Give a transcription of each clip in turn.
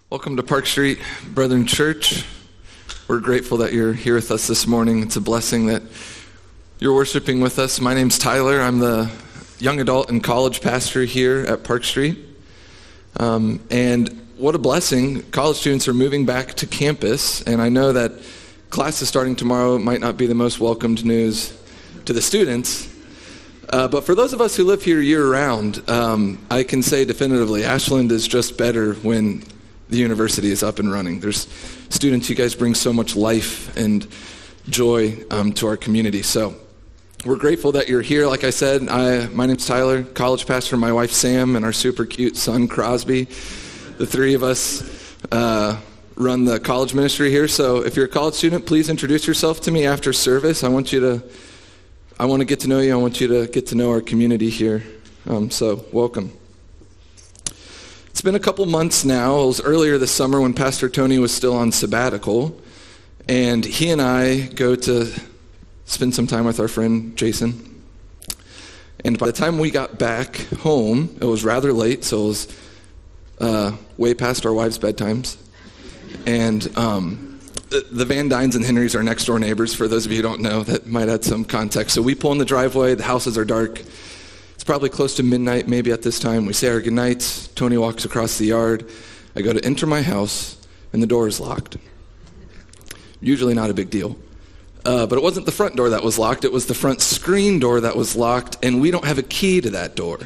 Welcome to Park Street Brethren Church. We're grateful that you're here with us this morning. It's a blessing that you're worshiping with us. My name's Tyler. I'm the young adult and college pastor here at Park Street. And what a blessing. College students are moving back to campus, and I know that class is starting tomorrow. It might not be the most welcomed news to the students. But for those of us who live here year-round, I can say definitively, Ashland is just better when the university is up and running. There's students, you guys bring so much life and joy to our community. So we're grateful that you're here. Like I said, my name's Tyler, college pastor, my wife Sam, and our super cute son Crosby. The three of us run the college ministry here. So if you're a college student, please introduce yourself to me after service. I want to get to know you. I want you to get to know our community here. So welcome. It's been a couple months now. It was earlier this summer when Pastor Tony was still on sabbatical, and he and I go to spend some time with our friend Jason. And by the time we got back home, it was rather late, so it was way past our wives' bedtimes. And the Van Dynes and Henrys are next door neighbors, for those of you who don't know, that might add some context. So we pull in the driveway, the houses are dark. It's probably close to midnight, maybe at this time. We say our goodnights. Tony walks across the yard. I go to enter my house, and the door is locked. Usually not a big deal. But it wasn't the front door that was locked. It was the front screen door that was locked, and we don't have a key to that door.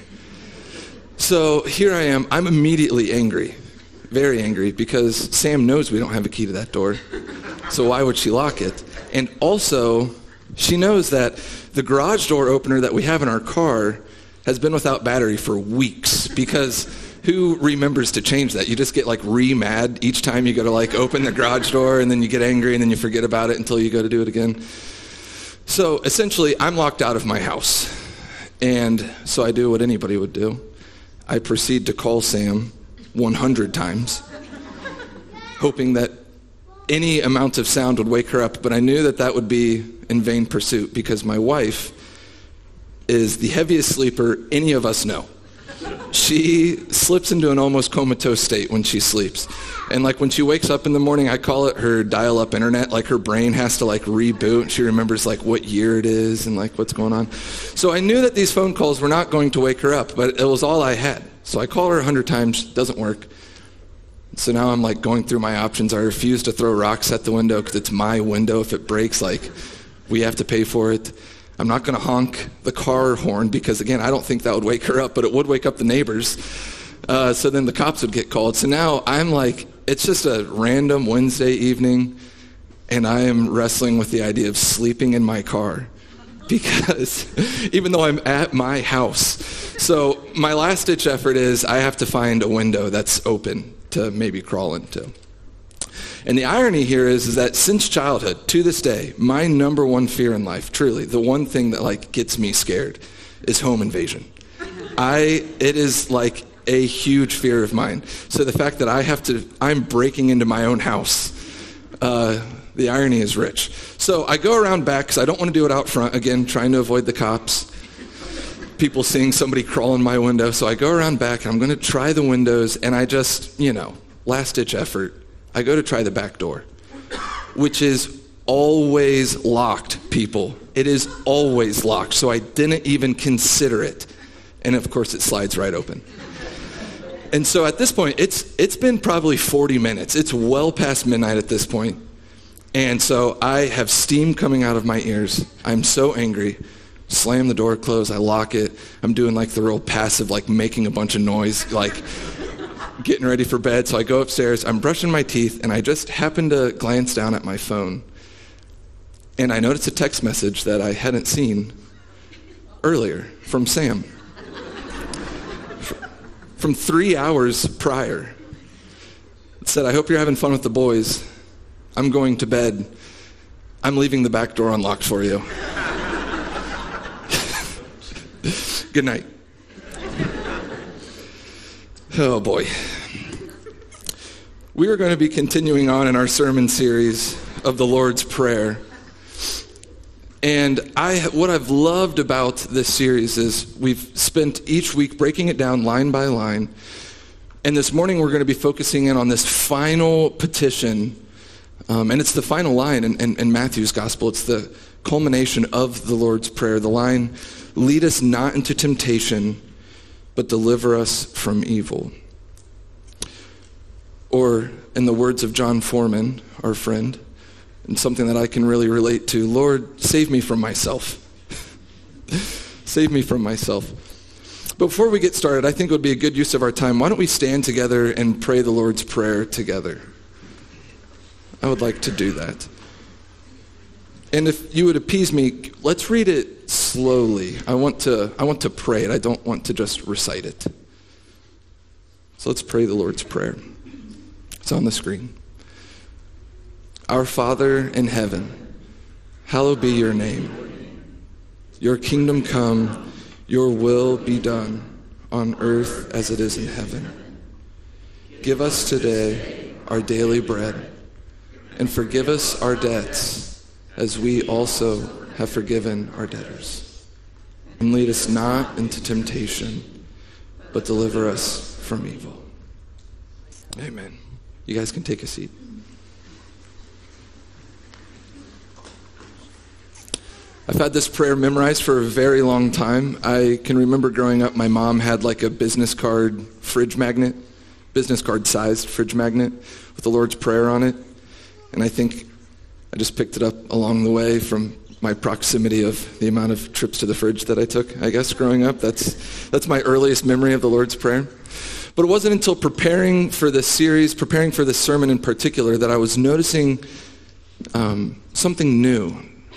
So here I am. I'm immediately angry, very angry, because Sam knows we don't have a key to that door. So why would she lock it? And also, she knows that the garage door opener that we have in our car has been without battery for weeks, because who remembers to change that? You just get re-mad each time you go to open the garage door, and then you get angry, and then you forget about it until you go to do it again. So essentially, I'm locked out of my house. And so I do what anybody would do. I proceed to call Sam 100 times, hoping that any amount of sound would wake her up, but I knew that that would be in vain pursuit, because my wife is the heaviest sleeper any of us know. She slips into an almost comatose state when she sleeps. And when she wakes up in the morning, I call it her dial-up internet. Her brain has to reboot. She remembers what year it is and what's going on. So I knew that these phone calls were not going to wake her up, but it was all I had. So I call her 100 times, doesn't work. So now I'm going through my options. I refuse to throw rocks at the window because it's my window. If it breaks, we have to pay for it. I'm not going to honk the car horn because, again, I don't think that would wake her up, but it would wake up the neighbors. So then the cops would get called. So now I'm it's just a random Wednesday evening, and I am wrestling with the idea of sleeping in my car, because even though I'm at my house. So my last-ditch effort is I have to find a window that's open to maybe crawl into. And the irony here is that since childhood, to this day, my number one fear in life, truly, the one thing that gets me scared, is home invasion. It is a huge fear of mine. So the fact that I'm breaking into my own house, the irony is rich. So I go around back because I don't want to do it out front, again, trying to avoid the cops, people seeing somebody crawl in my window. So I go around back, and I'm going to try the windows, and I just, last-ditch effort, I go to try the back door, which is always locked, people. It is always locked, so I didn't even consider it. And of course, it slides right open. And so at this point, it's been probably 40 minutes. It's well past midnight at this point. And so I have steam coming out of my ears. I'm so angry. Slam the door closed, I lock it. I'm doing the real passive, making a bunch of noise, getting ready for bed. So I go upstairs, I'm brushing my teeth, and I just happen to glance down at my phone. And I noticed a text message that I hadn't seen earlier from Sam. From 3 hours prior. It said, I hope you're having fun with the boys. I'm going to bed. I'm leaving the back door unlocked for you. Good night. Oh boy. We are going to be continuing on in our sermon series of the Lord's Prayer. And what I've loved about this series is we've spent each week breaking it down line by line, And this morning we're going to be focusing in on this final petition, and it's the final line in Matthew's gospel. It's the culmination of the Lord's Prayer. The line, "Lead us not into temptation, but deliver us from evil." Or, in the words of John Foreman, our friend, and something that I can really relate to, "Lord, save me from myself." Save me from myself. But before we get started, I think it would be a good use of our time. Why don't we stand together and pray the Lord's Prayer together? I would like to do that. And if you would appease me, let's read it slowly. I want to pray it. I don't want to just recite it. So let's pray the Lord's Prayer. It's on the screen. Our Father in heaven, hallowed be your name. Your kingdom come, your will be done on earth as it is in heaven. Give us today our daily bread, and forgive us our debts as we also have forgiven our debtors. And lead us not into temptation, but deliver us from evil. Amen. You guys can take a seat. I've had this prayer memorized for a very long time. I can remember growing up, my mom had like a business card fridge magnet, business card sized fridge magnet with the Lord's Prayer on it. And I think I just picked it up along the way from my proximity of the amount of trips to the fridge that I took, I guess, growing up. That's my earliest memory of the Lord's Prayer. But it wasn't until preparing for this series, preparing for this sermon in particular, that I was noticing something new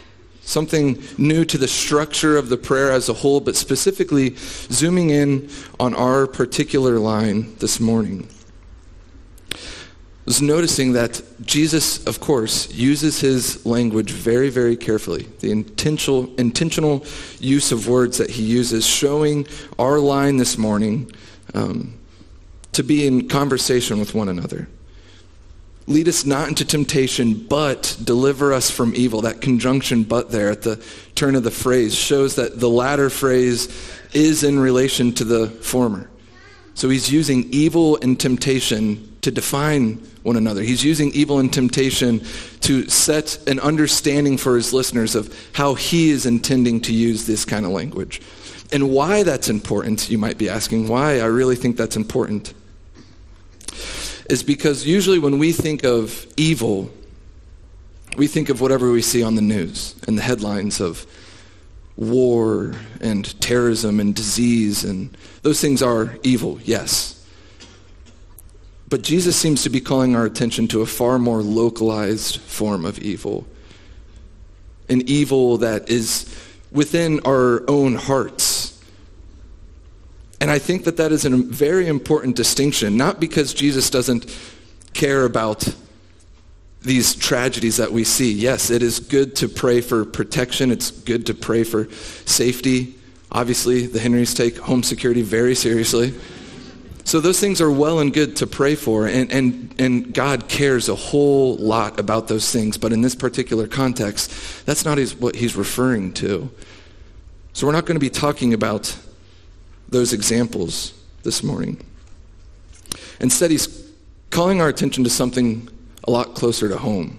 to the structure of the prayer as a whole, but specifically zooming in on our particular line this morning. I was noticing that Jesus, of course, uses his language very, very carefully. The intentional use of words that he uses, showing our line this morning to be in conversation with one another. Lead us not into temptation, but deliver us from evil. That conjunction "but" there at the turn of the phrase shows that the latter phrase is in relation to the former. So he's using evil and temptation to define one another. He's using evil and temptation to set an understanding for his listeners of how he is intending to use this kind of language. And why that's important, you might be asking, why I really think that's important, is because usually when we think of evil, we think of whatever we see on the news and the headlines of war and terrorism and disease, and those things are evil, yes. But Jesus seems to be calling our attention to a far more localized form of evil, an evil that is within our own hearts. And I think that is a very important distinction, not because Jesus doesn't care about these tragedies that we see. Yes, it is good to pray for protection. It's good to pray for safety. Obviously, the Henrys take home security very seriously. So those things are well and good to pray for, and God cares a whole lot about those things. But in this particular context, that's not what he's referring to. So we're not going to be talking about those examples this morning. Instead, he's calling our attention to something a lot closer to home.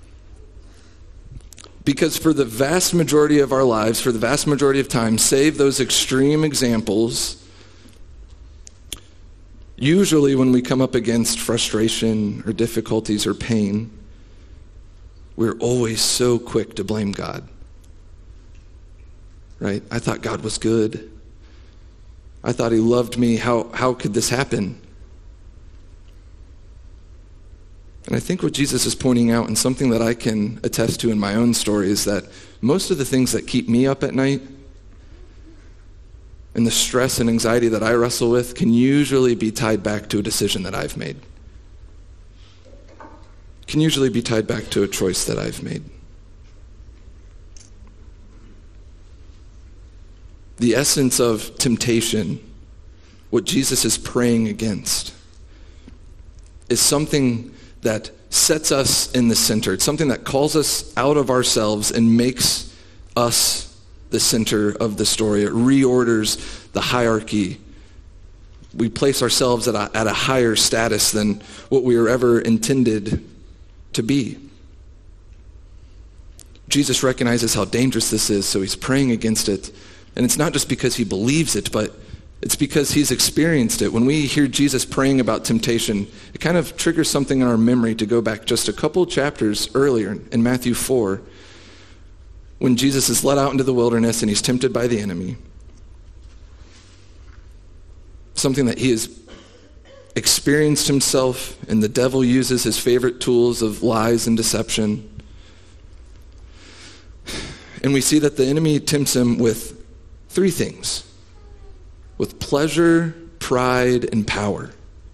Because for the vast majority of our lives, for the vast majority of time, save those extreme examples, usually when we come up against frustration or difficulties or pain, we're always so quick to blame God. Right? I thought God was good. I thought he loved me. How could this happen? And I think what Jesus is pointing out, and something that I can attest to in my own story, is that most of the things that keep me up at night and the stress and anxiety that I wrestle with can usually be tied back to a decision that I've made. Can usually be tied back to a choice that I've made. The essence of temptation, what Jesus is praying against, is something that sets us in the center. It's something that calls us out of ourselves and makes us the center of the story. It reorders the hierarchy We place ourselves at a higher status than what we were ever intended to be. Jesus recognizes how dangerous this is, so he's praying against it. And it's not just because he believes it, but it's because he's experienced it. When we hear Jesus praying about temptation, it kind of triggers something in our memory to go back just a couple chapters earlier in Matthew 4, when Jesus is led out into the wilderness and he's tempted by the enemy. Something that he has experienced himself, and the devil uses his favorite tools of lies and deception. And we see that the enemy tempts him with three things: with pleasure, pride, and power.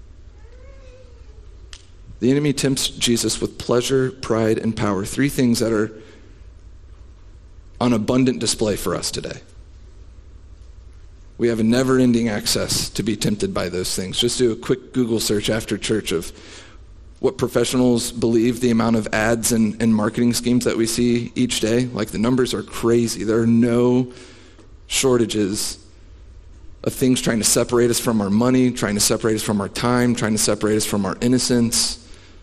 The enemy tempts Jesus with pleasure, pride, and power. Three things that are on abundant display for us today. We have a never-ending access to be tempted by those things. Just do a quick Google search after church of what professionals believe the amount of ads and marketing schemes that we see each day. Like, the numbers are crazy. There are no shortages of things trying to separate us from our money, trying to separate us from our time, trying to separate us from our innocence.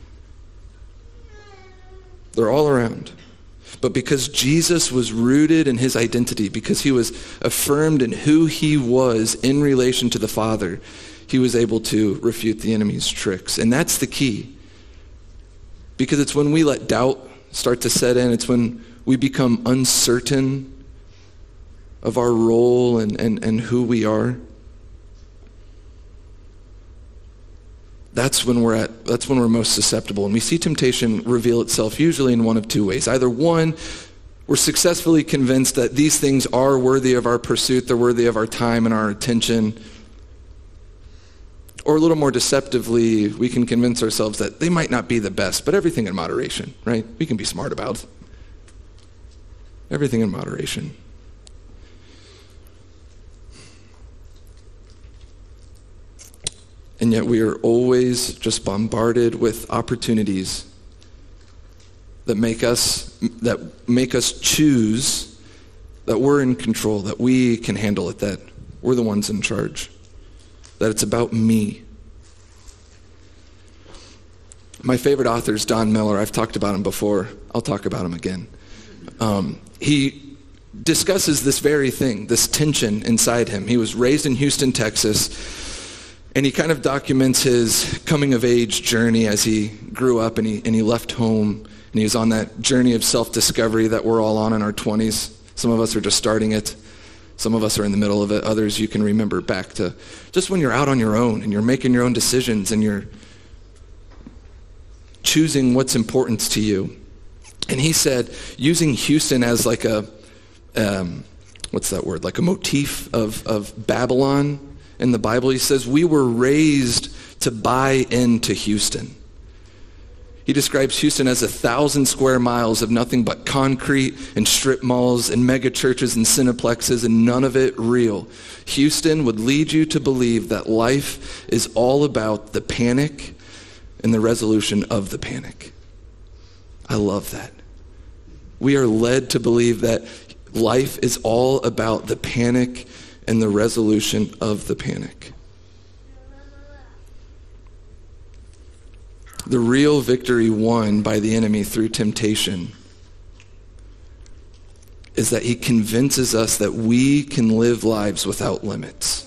They're all around. But because Jesus was rooted in his identity, because he was affirmed in who he was in relation to the Father, he was able to refute the enemy's tricks. And that's the key. Because it's when we let doubt start to set in, it's when we become uncertain of our role and who we are. That's when we're most susceptible. And we see temptation reveal itself usually in one of two ways. Either one, we're successfully convinced that these things are worthy of our pursuit, they're worthy of our time and our attention. Or a little more deceptively, we can convince ourselves that they might not be the best, but everything in moderation, right? We can be smart about everything in moderation. And yet we are always just bombarded with opportunities that make us choose that we're in control, that we can handle it, that we're the ones in charge, that it's about me. My favorite author is Don Miller. I've talked about him before. I'll talk about him again. He discusses this very thing, this tension inside him. He was raised in Houston, Texas, and he kind of documents his coming-of-age journey as he grew up and he left home, and he was on that journey of self-discovery that we're all on in our 20s. Some of us are just starting it. Some of us are in the middle of it. Others you can remember back to just when you're out on your own and you're making your own decisions and you're choosing what's important to you. And he said, using Houston as like a, what's that word? Like a motif of Babylon in the Bible, he says, we were raised to buy into Houston. He describes Houston as 1,000 square miles of nothing but concrete and strip malls and mega churches and cineplexes, and none of it real. Houston would lead you to believe that life is all about the panic and the resolution of the panic. I love that. We are led to believe that life is all about the panic and the resolution of the panic. The real victory won by the enemy through temptation is that he convinces us that we can live lives without limits.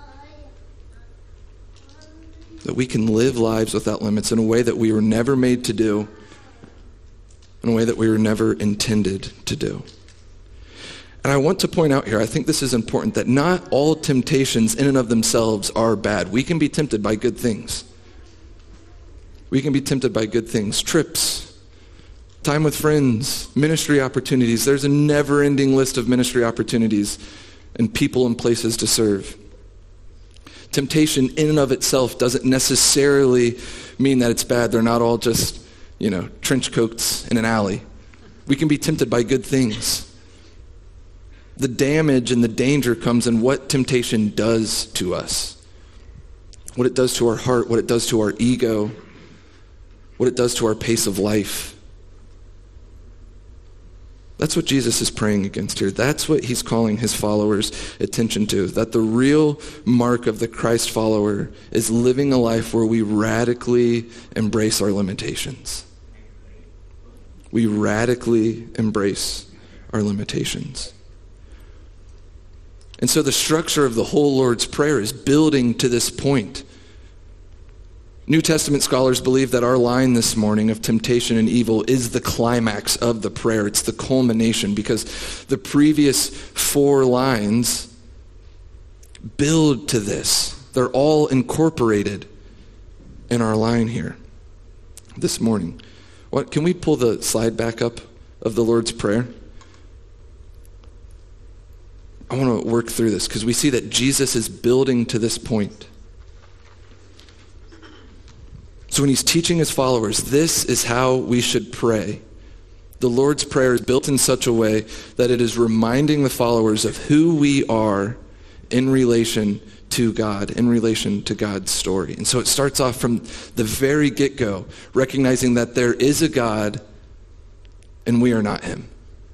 That we can live lives without limits in a way that we were never made to do, in a way that we were never intended to do. And I want to point out here, I think this is important, that not all temptations in and of themselves are bad. We can be tempted by good things. We can be tempted by good things. Trips, time with friends, ministry opportunities. There's a never-ending list of ministry opportunities and people and places to serve. Temptation in and of itself doesn't necessarily mean that it's bad. They're not all just, trench coats in an alley. We can be tempted by good things. The damage and the danger comes in what temptation does to us. What it does to our heart, what it does to our ego, what it does to our pace of life. That's what Jesus is praying against here. That's what he's calling his followers' attention to, that the real mark of the Christ follower is living a life where we radically embrace our limitations. We radically embrace our limitations. And so the structure of the whole Lord's Prayer is building to this point. New Testament scholars believe that our line this morning of temptation and evil is the climax of the prayer. It's the culmination, because the previous 4 lines build to this. They're all incorporated in our line here this morning. Can we pull the slide back up of the Lord's Prayer? I want to work through this because we see that Jesus is building to this point. So when he's teaching his followers, this is how we should pray. The Lord's Prayer is built in such a way that it is reminding the followers of who we are in relation to God, in relation to God's story. And so it starts off from the very get-go, recognizing that there is a God and we are not him.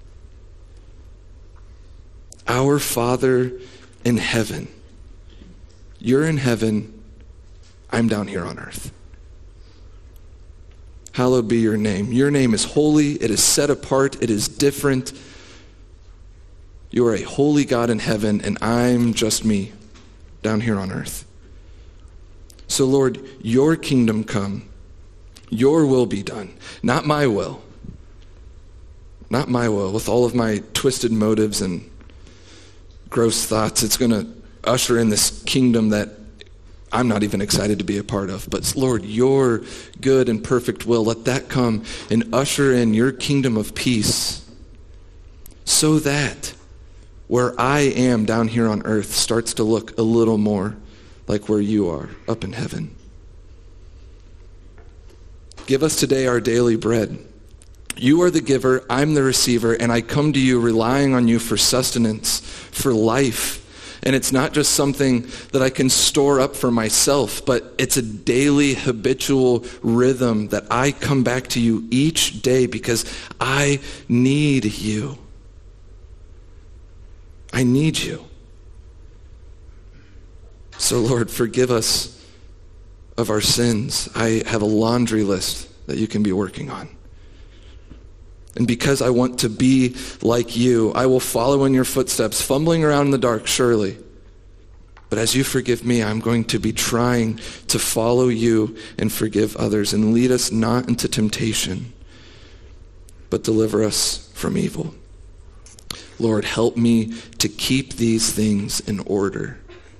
Our Father in heaven. You're in heaven, I'm down here on earth. Hallowed be your name. Your name is holy. It is set apart. It is different. You are a holy God in heaven, and I'm just me down here on earth. So Lord, your kingdom come. Your will be done. Not my will. Not my will. With all of my twisted motives and gross thoughts, it's going to usher in this kingdom that I'm not even excited to be a part of. But Lord, your good and perfect will, let that come and usher in your kingdom of peace so that where I am down here on earth starts to look a little more like where you are up in heaven. Give us today our daily bread. You are the giver, I'm the receiver, and I come to you relying on you for sustenance, for life. And it's not just something that I can store up for myself, but it's a daily habitual rhythm that I come back to you each day because I need you. I need you. So Lord, forgive us of our sins. I have a laundry list that you can be working on. And because I want to be like you, I will follow in your footsteps, fumbling around in the dark, surely. But as you forgive me, I'm going to be trying to follow you and forgive others and lead us not into temptation, but deliver us from evil. Lord, help me to keep these things in order.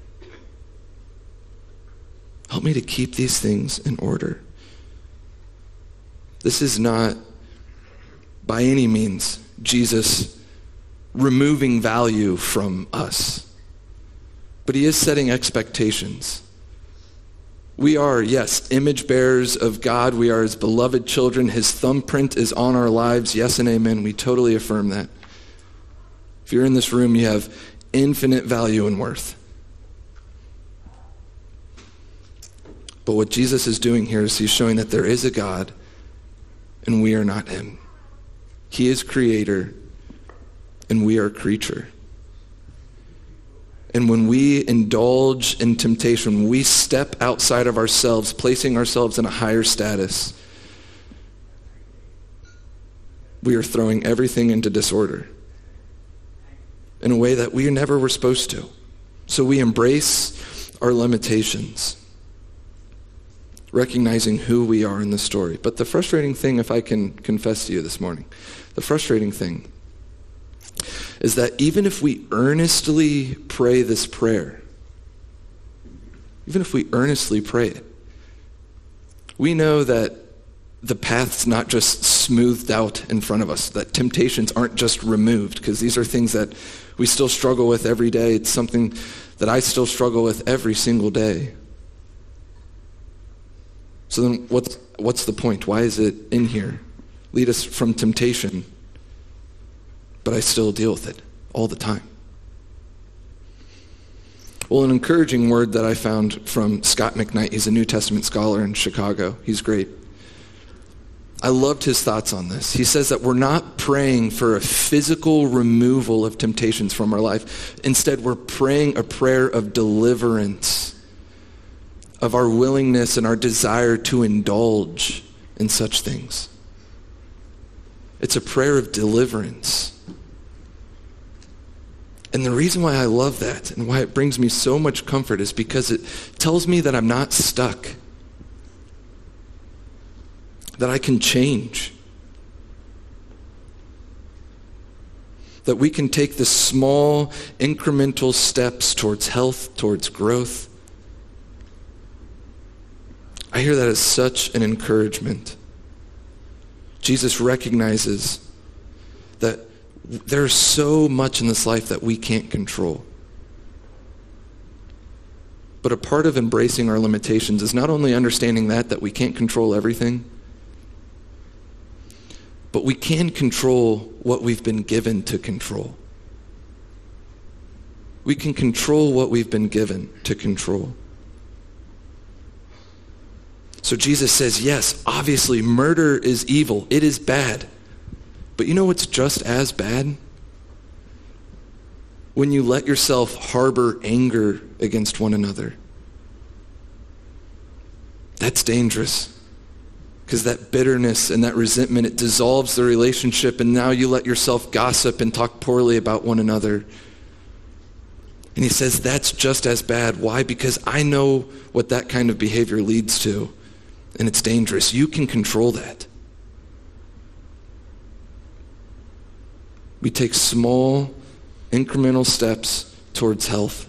Help me to keep these things in order. This is not by any means Jesus removing value from us. But he is setting expectations. We are, yes, image bearers of God. We are his beloved children. His thumbprint is on our lives. Yes and amen. We totally affirm that. If you're in this room, you have infinite value and worth. But what Jesus is doing here is he's showing that there is a God and we are not him. He is creator and we are creature. And when we indulge in temptation, we step outside of ourselves, placing ourselves in a higher status, we are throwing everything into disorder in a way that we never were supposed to. So we embrace our limitations, recognizing who we are in the story. But the frustrating thing, if I can confess to you this morning, the frustrating thing is that even if we earnestly pray this prayer, even if we earnestly pray it, we know that the path's not just smoothed out in front of us, that temptations aren't just removed, because these are things that we still struggle with every day. It's something that I still struggle with every single day. So then what's the point? Why is it in here? Lead us from temptation, but I still deal with it all the time. Well, an encouraging word that I found from Scott McKnight, he's a New Testament scholar in Chicago. He's great. I loved his thoughts on this. He says that we're not praying for a physical removal of temptations from our life. Instead, we're praying a prayer of deliverance, of our willingness and our desire to indulge in such things. It's a prayer of deliverance. And the reason why I love that and why it brings me so much comfort is because it tells me that I'm not stuck, that I can change, that we can take the small incremental steps towards health, towards growth. I hear that as such an encouragement. Jesus recognizes that there's so much in this life that we can't control. But a part of embracing our limitations is not only understanding that we can't control everything, but we can control what we've been given to control. We can control what we've been given to control. So Jesus says, yes, obviously murder is evil. It is bad. But you know what's just as bad? When you let yourself harbor anger against one another. That's dangerous. Because that bitterness and that resentment, it dissolves the relationship, and now you let yourself gossip and talk poorly about one another. And he says that's just as bad. Why? Because I know what that kind of behavior leads to, and it's dangerous. You can control that. We take small, incremental steps towards health.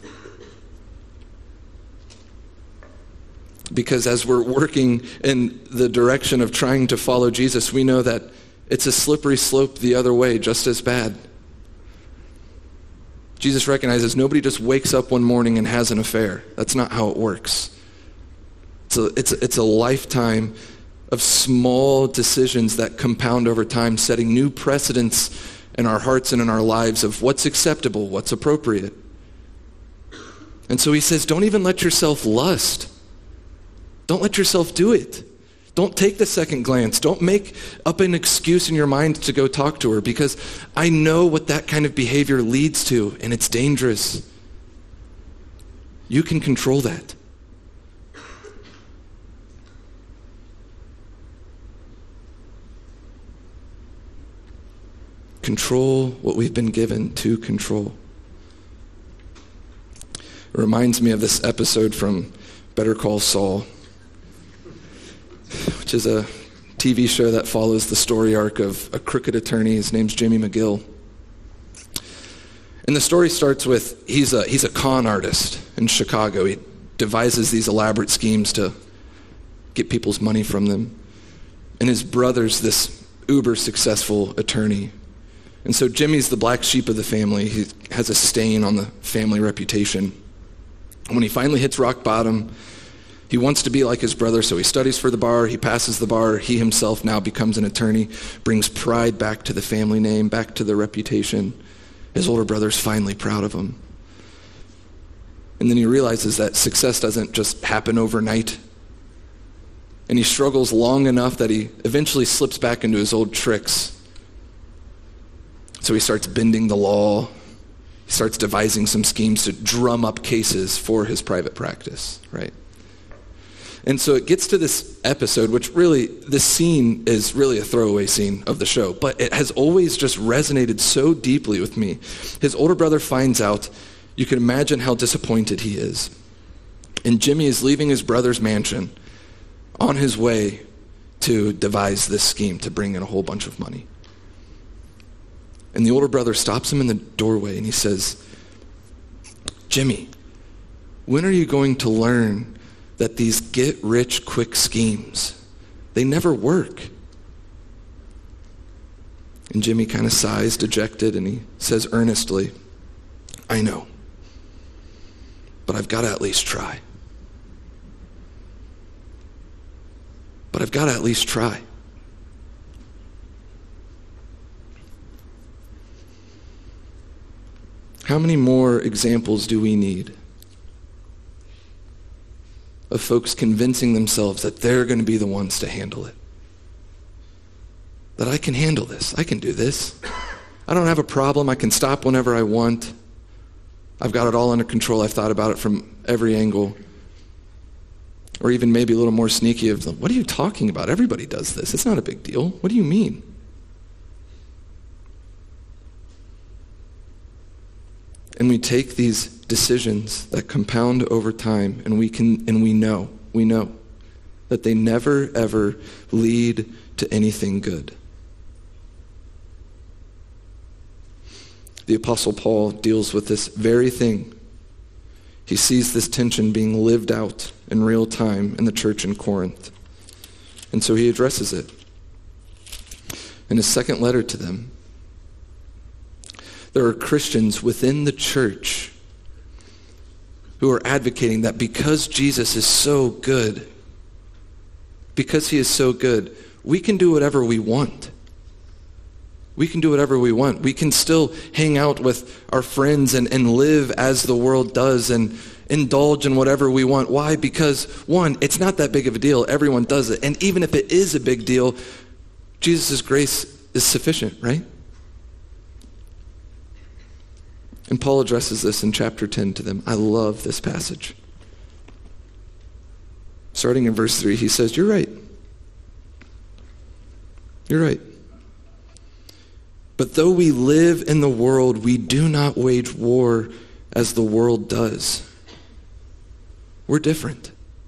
Because as we're working in the direction of trying to follow Jesus, we know that it's a slippery slope the other way, just as bad. Jesus recognizes nobody just wakes up one morning and has an affair. That's not how it works. It's a lifetime of small decisions that compound over time, setting new precedents in our hearts and in our lives of what's acceptable, what's appropriate. And so he says, don't even let yourself lust. Don't let yourself do it. Don't take the second glance. Don't make up an excuse in your mind to go talk to her, because I know what that kind of behavior leads to, and it's dangerous. You can control that. Control what we've been given to control. It reminds me of this episode from Better Call Saul, which is a TV show that follows the story arc of a crooked attorney. His name's Jimmy McGill. And the story starts with, he's a con artist in Chicago. He devises these elaborate schemes to get people's money from them. And his brother's this uber successful attorney. And so Jimmy's the black sheep of the family. He has a stain on the family reputation. And when he finally hits rock bottom, he wants to be like his brother, so he studies for the bar, he passes the bar, he himself now becomes an attorney, brings pride back to the family name, back to the reputation. His older brother's finally proud of him. And then he realizes that success doesn't just happen overnight. And he struggles long enough that he eventually slips back into his old tricks. So he starts bending the law. He starts devising some schemes to drum up cases for his private practice, right? And so it gets to this episode, which really, this scene is really a throwaway scene of the show, but it has always just resonated so deeply with me. His older brother finds out. You can imagine how disappointed he is. And Jimmy is leaving his brother's mansion on his way to devise this scheme to bring in a whole bunch of money. And the older brother stops him in the doorway and he says, Jimmy, when are you going to learn that these get-rich-quick schemes, they never work? And Jimmy kind of sighs, dejected, and he says earnestly, I know, but I've got to at least try. But I've got to at least try. How many more examples do we need of folks convincing themselves that they're going to be the ones to handle it? that I can handle this. I can do this. I don't have a problem. I can stop whenever I want. I've got it all under control. I've thought about it from every angle. Or even maybe a little more sneaky of, what are you talking about? Everybody does this. It's not a big deal. What do you mean? And we take these decisions that compound over time, and we know that they never ever lead to anything good. The Apostle Paul deals with this very thing. He sees this tension being lived out in real time in the church in Corinth. And so he addresses it. In his second letter to them, there are Christians within the church who are advocating that because Jesus is so good, because he is so good, we can do whatever we want. We can do whatever we want. We can still hang out with our friends and live as the world does and indulge in whatever we want. Why? Because, one, it's not that big of a deal. Everyone does it. And even if it is a big deal, Jesus' grace is sufficient, right? And Paul addresses this in chapter 10 to them. I love this passage. Starting in verse 3, he says, you're right. You're right. But though we live in the world, we do not wage war as the world does. We're different.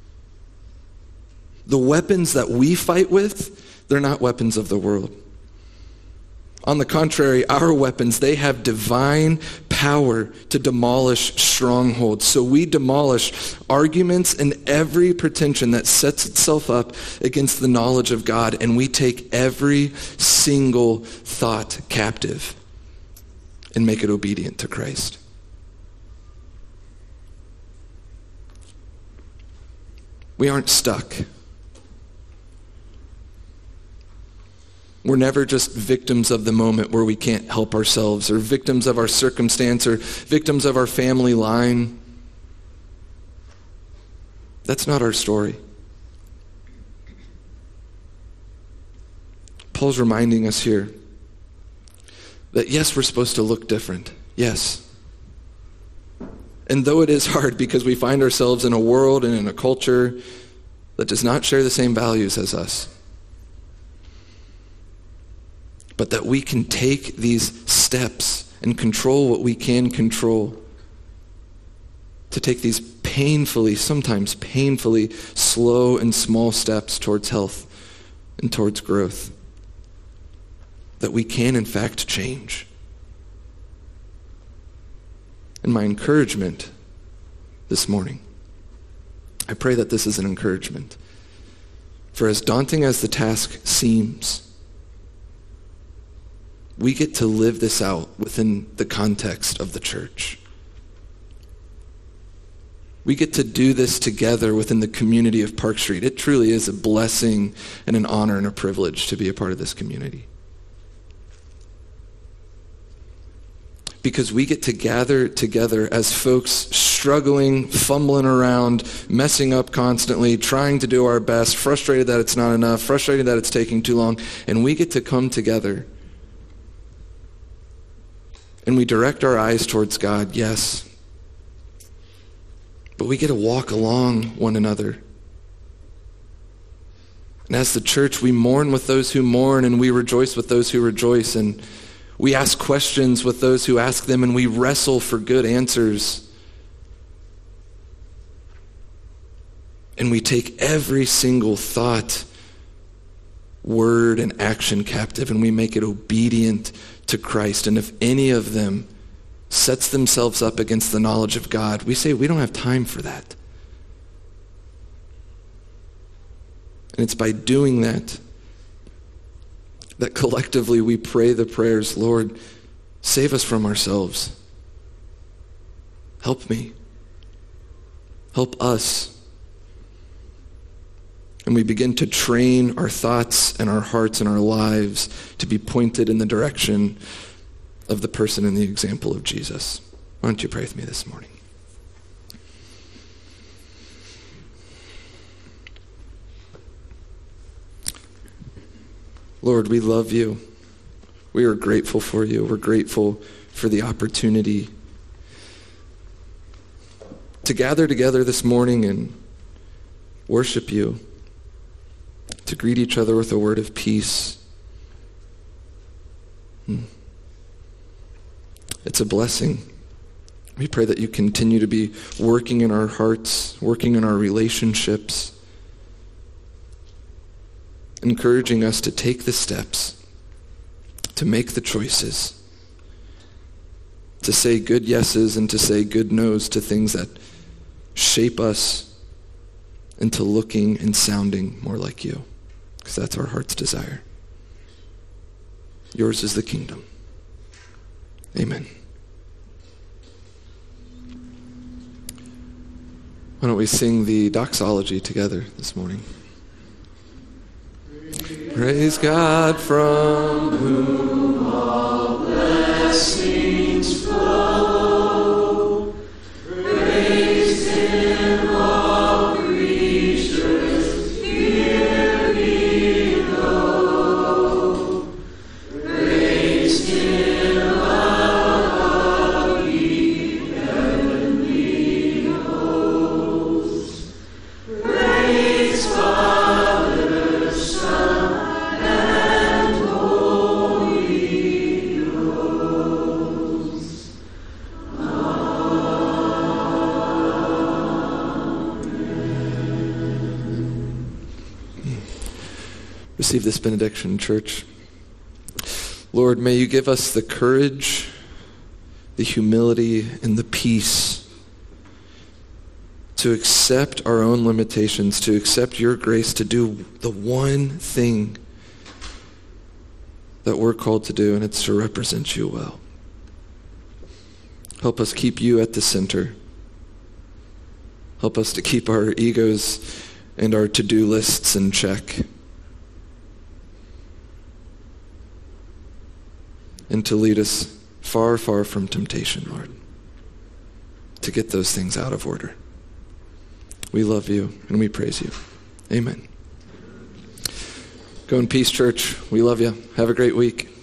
The weapons that we fight with, they're not weapons of the world. On the contrary, our weapons, they have divine power to demolish strongholds. So we demolish arguments and every pretension that sets itself up against the knowledge of God, and we take every single thought captive and make it obedient to Christ. We aren't stuck. We're never just victims of the moment where we can't help ourselves, or victims of our circumstance, or victims of our family line. That's not our story. Paul's reminding us here that yes, we're supposed to look different. Yes. And though it is hard because we find ourselves in a world and in a culture that does not share the same values as us, but that we can take these steps and control what we can control, to take these sometimes painfully slow and small steps towards health and towards growth, that we can in fact change. And my encouragement this morning, I pray that this is an encouragement. For as daunting as the task seems, we get to live this out within the context of the church. We get to do this together within the community of Park Street. It truly is a blessing and an honor and a privilege to be a part of this community. Because we get to gather together as folks struggling, fumbling around, messing up constantly, trying to do our best, frustrated that it's not enough, frustrated that it's taking too long, and we get to come together and we direct our eyes towards God, yes. But we get to walk along one another. And as the church, we mourn with those who mourn, and we rejoice with those who rejoice, and we ask questions with those who ask them, and we wrestle for good answers. And we take every single thought, word, and action captive, and we make it obedient to Christ. And if any of them sets themselves up against the knowledge of God, we say we don't have time for that. And it's by doing that collectively we pray the prayers, Lord, save us from ourselves. Help me. Help us. And we begin to train our thoughts and our hearts and our lives to be pointed in the direction of the person and the example of Jesus. Why don't you pray with me this morning? Lord, we love you. We are grateful for you. We're grateful for the opportunity to gather together this morning and worship you, to greet each other with a word of peace. It's a blessing. We pray that you continue to be working in our hearts, working in our relationships, encouraging us to take the steps, to make the choices, to say good yeses and to say good nos to things that shape us into looking and sounding more like you, because that's our heart's desire. Yours is the kingdom. Amen. Why don't we sing the doxology together this morning? Praise God from whom all blessings flow. Praise Him, all creatures here below. Praise Him above, ye heavenly hosts. Praise Father, Son, and Holy Ghost. Receive this benediction, church. Lord, may you give us the courage, the humility, and the peace to accept our own limitations, to accept your grace to do the one thing that we're called to do, and it's to represent you well. Help us keep you at the center. Help us to keep our egos and our to-do lists in check. And to lead us far, far from temptation, Lord. To get those things out of order. We love you and we praise you. Amen. Go in peace, church. We love you. Have a great week.